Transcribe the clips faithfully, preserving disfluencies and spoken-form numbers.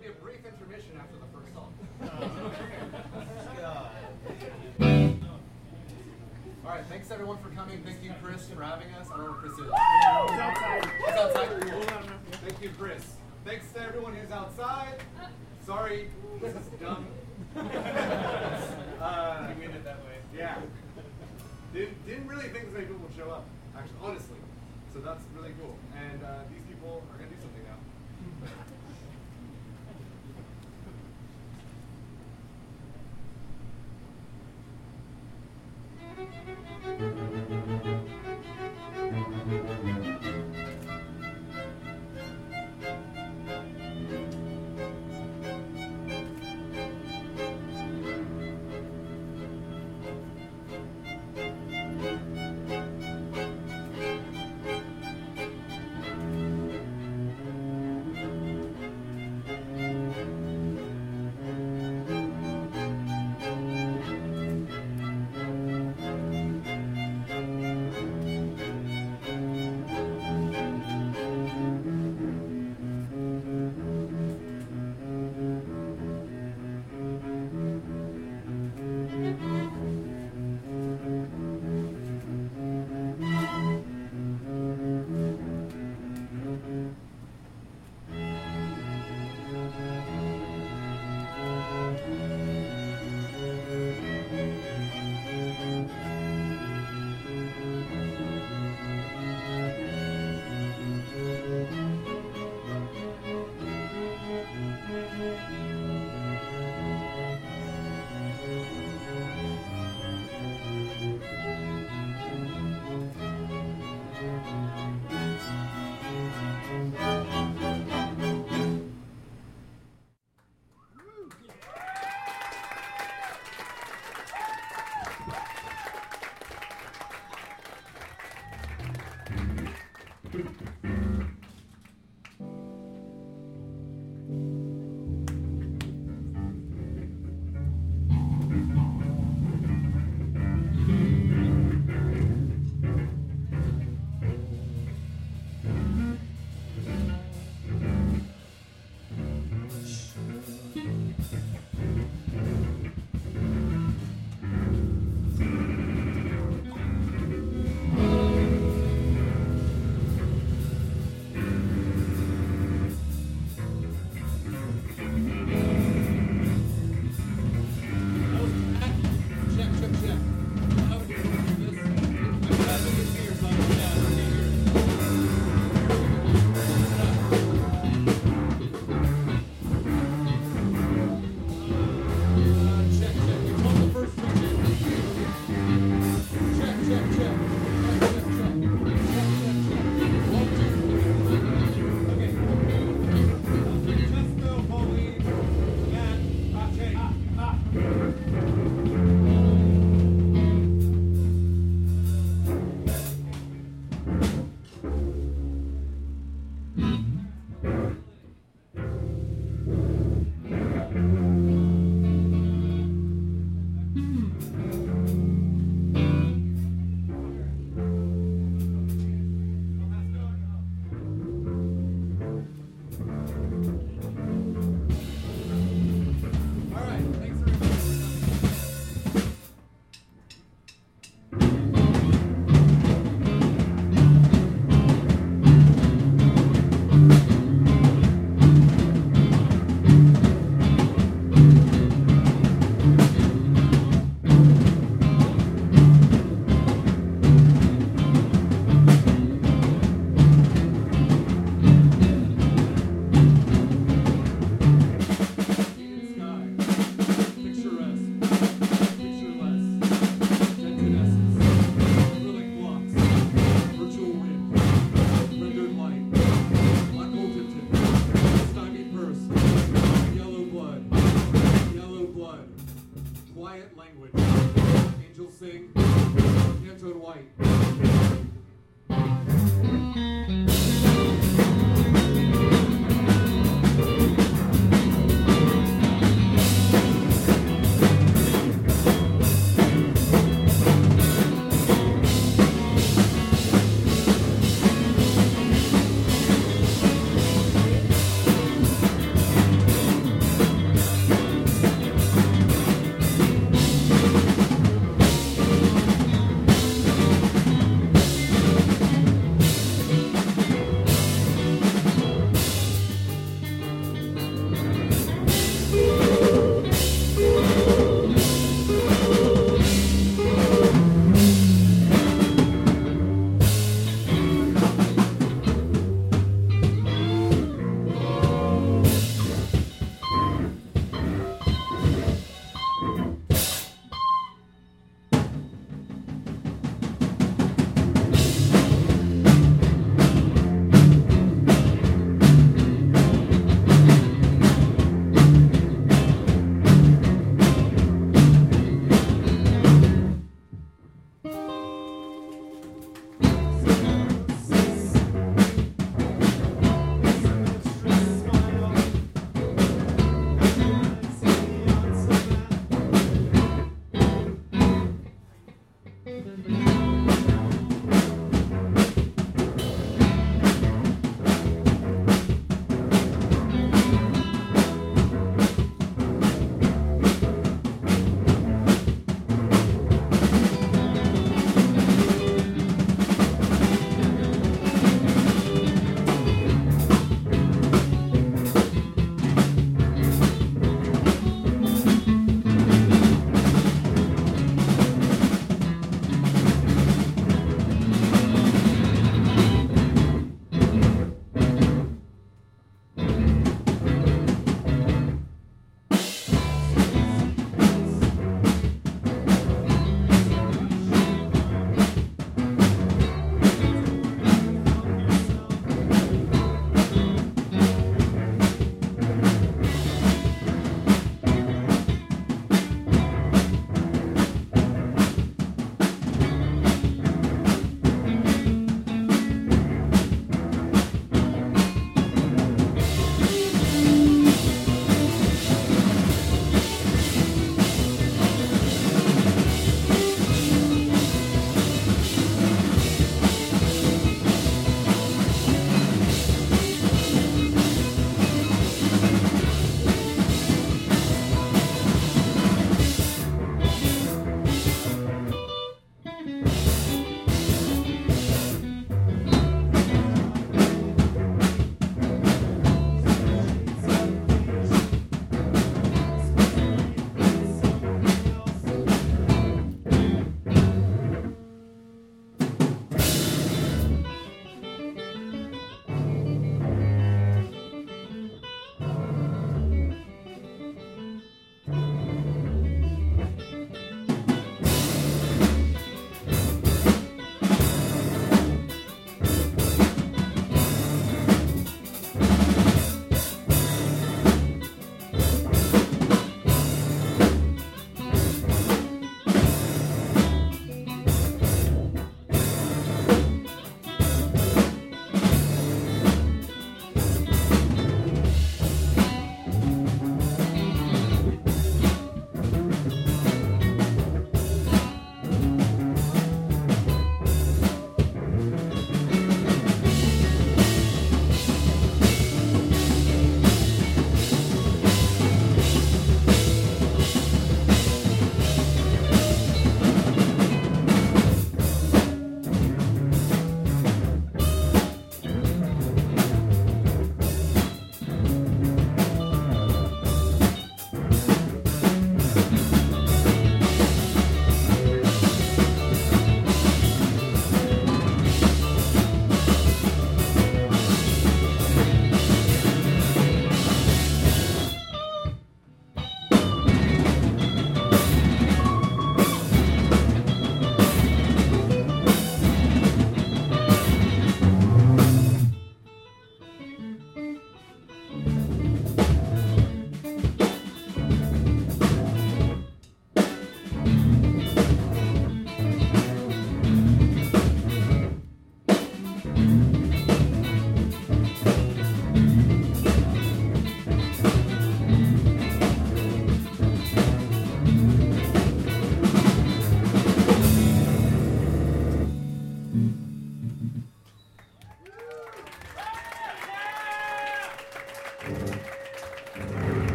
be a brief intermission after the first song. All right, thanks everyone for coming. Thank you, Chris, for having us. I don't know where Chris is. He's outside. He's outside. Cool. Thank you, Chris. Thanks to everyone who's outside. Sorry, this is dumb. uh, you made it that way. Yeah. Didn't, didn't really think that many people would show up, actually, honestly. So that's really cool. And uh, these people are going to do something now.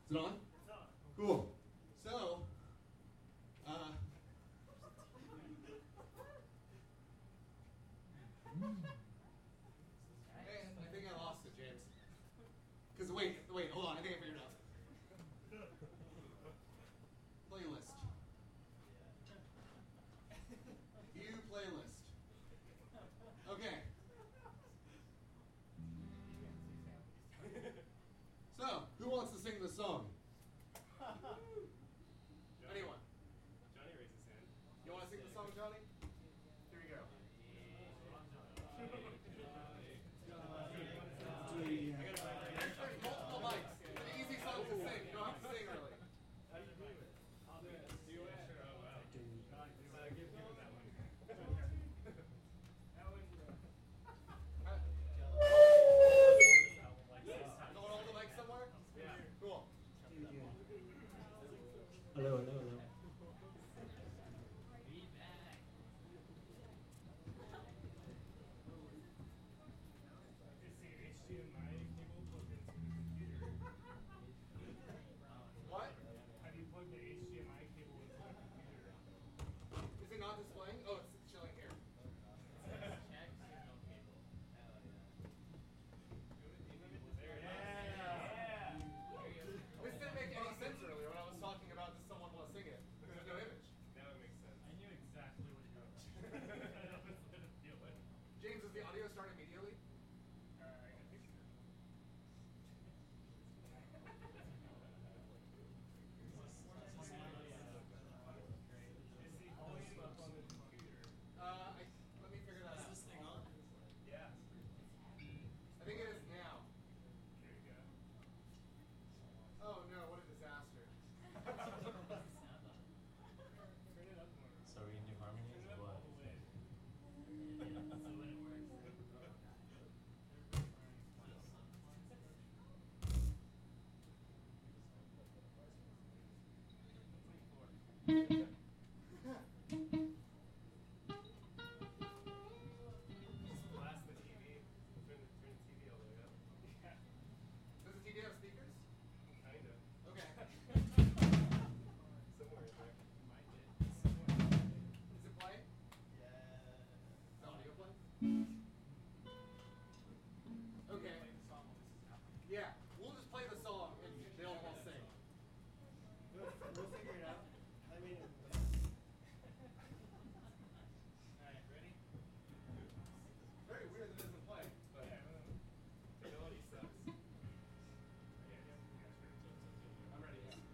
Is it on? It's on. Cool. So, uh, hey, I think I lost it, James. Because wait, wait, hold on. I think I figured it out. Playlist. View playlist. Okay. So, who wants to sing the song? Anyone? Johnny raised his hand. You want to sing the song, Johnny? Here we go. There's multiple mics. It's an easy song to sing. You don't have to sing really. How do you do it? I'll do it. Do it. Sure. Oh, wow. Uh, give him that one. That one. Going hold the mic somewhere? Yeah. Cool. Hello, hello, hello. Is the H D M I cable plugged into the computer? What? Have you plugged the H D M I cable into the computer? Is it not displaying? Oh, it's showing here. There it is. Yeah. This didn't make any sense earlier when I was talking about this someone want to sing it. Because there's no image. Now it makes sense. I knew exactly what you were about. I was gonna feel it. James, does the audio start immediately? Uh, I think so. Is the volume up on the computer? Uh, I, let me figure that out. Is this thing on? Yeah. I think it is now. There you go. Oh no, what a disaster. Turn it up more. So are we gonna do harmonies Turn it or up what? all the way. So when it works. Just blast the T V. Turn the, turn the T V all the way up. Yeah. Does the T V have speakers? Kinda. Okay. Somewhere in there. Is it playing? Yeah. The audio play? Okay. Yeah, we'll just play the song and they'll all sing. We'll figure it out. I mean, Alright, ready? Very weird that it doesn't play, but Yeah, well, fidelity sucks. Yeah, yeah, yeah, sure. I'm ready. Yeah.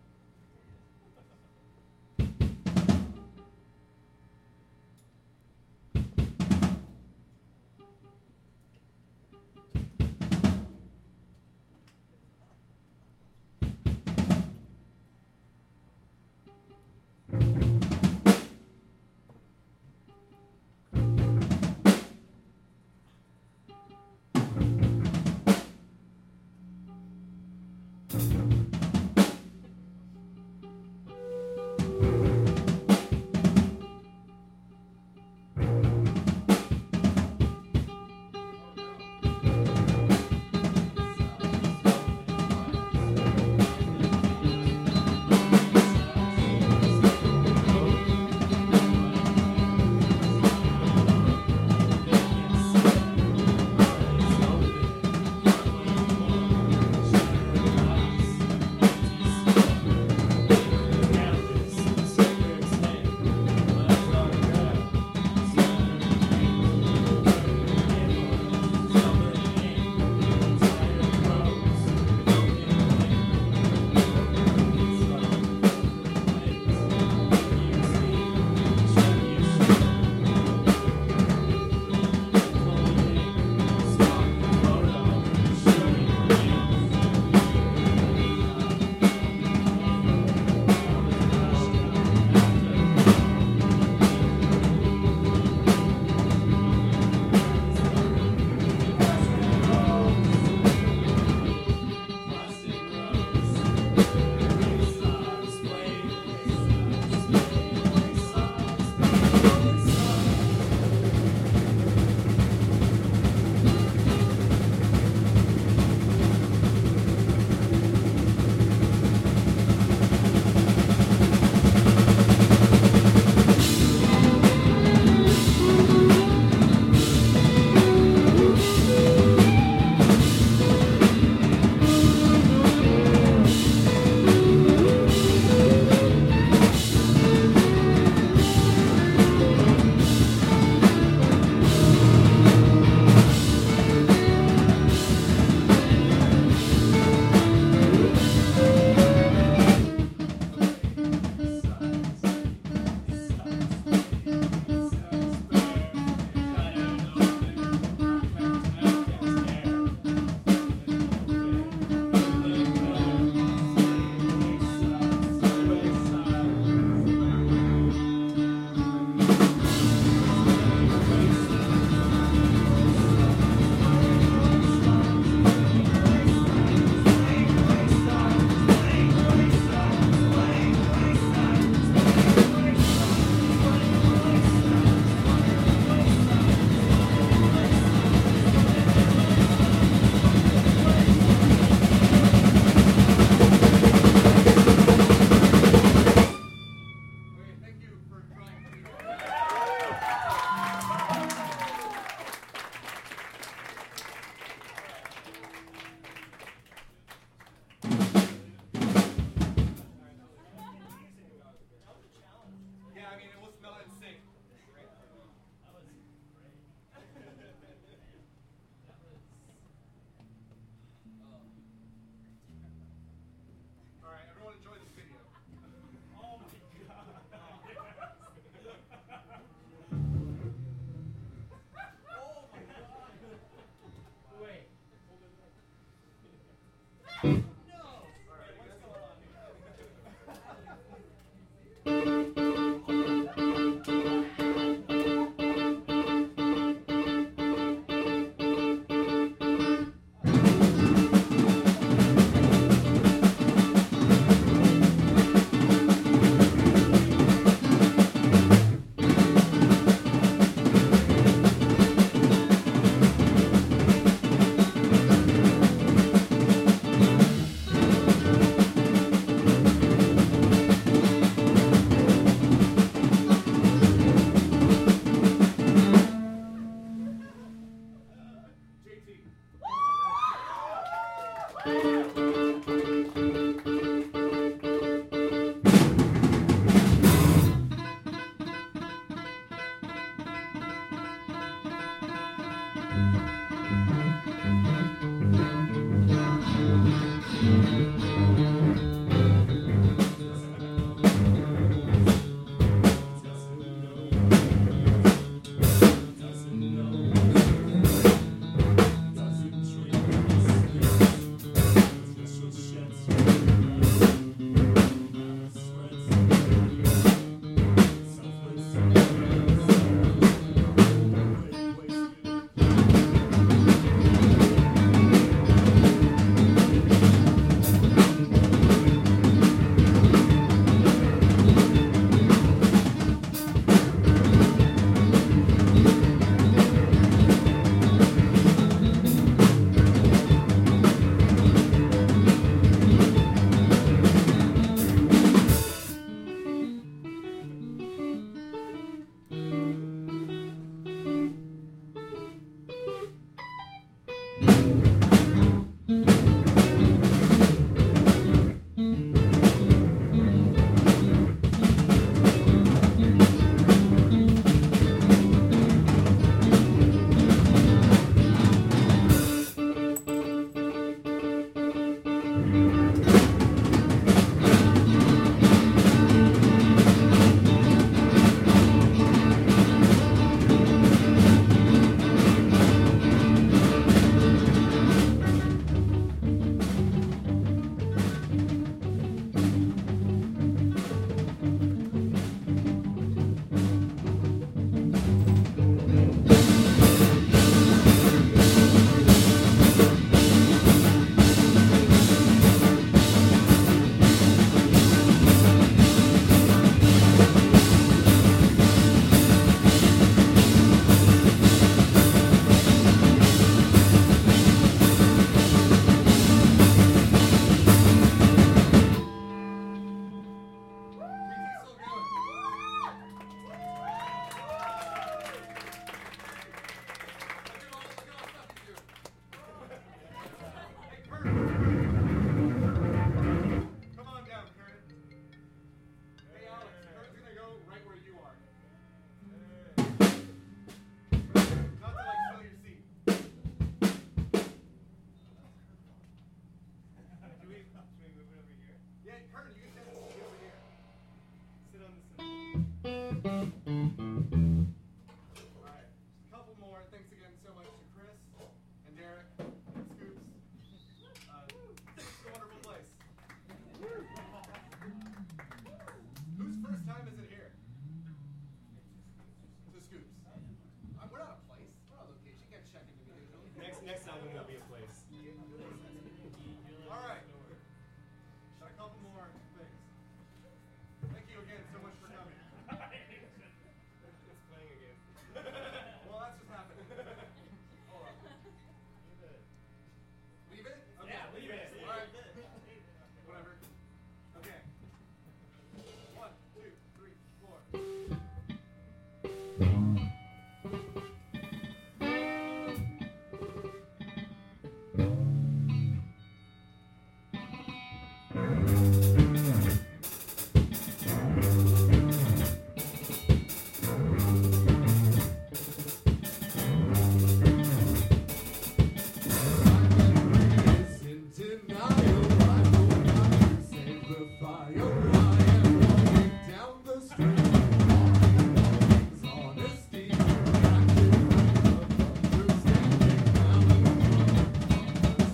Honesty,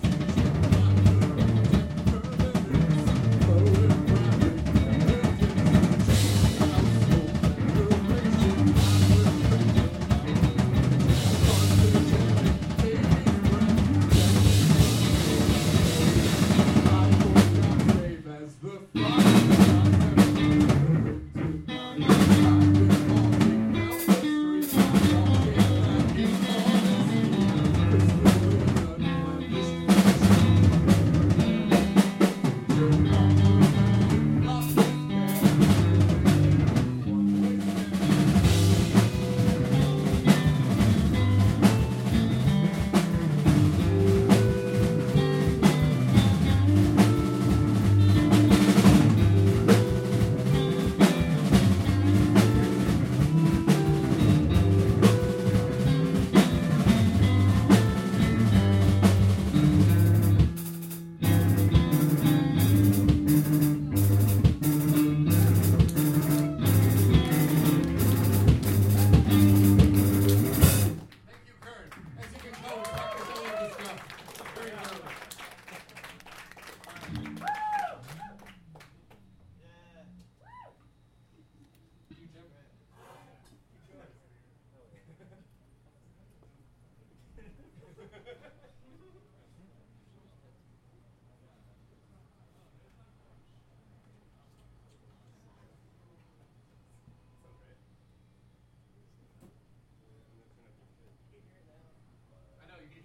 Don't, Doctor, don't let this go. Very good. Yeah. You jump. I know, you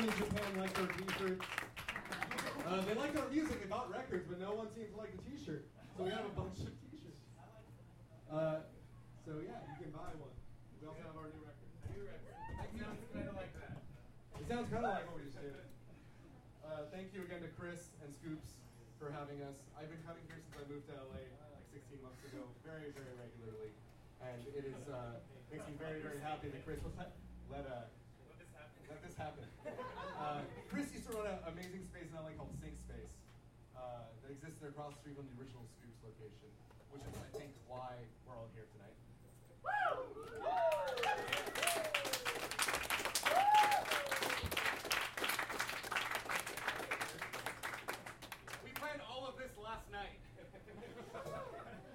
Everyone in Japan liked our t-shirts. Uh, they liked our music, they bought records, but no one seemed to like the t-shirt. So we have a bunch of t-shirts. Uh, so yeah, you can buy one. We also have our new record. New record. It sounds kind of like that. It sounds kind of like what we just did. Uh, thank you again to Chris and Scoops for having us. I've been coming here since I moved to L A like sixteen months ago, very, very regularly. And it is uh, makes me very, very happy that Chris was let, let, uh, Let this happen. let this happen. Uh, Chris used to run an amazing space in L A called Sync Space uh, that existed across the street from the original Scoops location, which is, I think, why we're all here tonight. We planned all of this last night.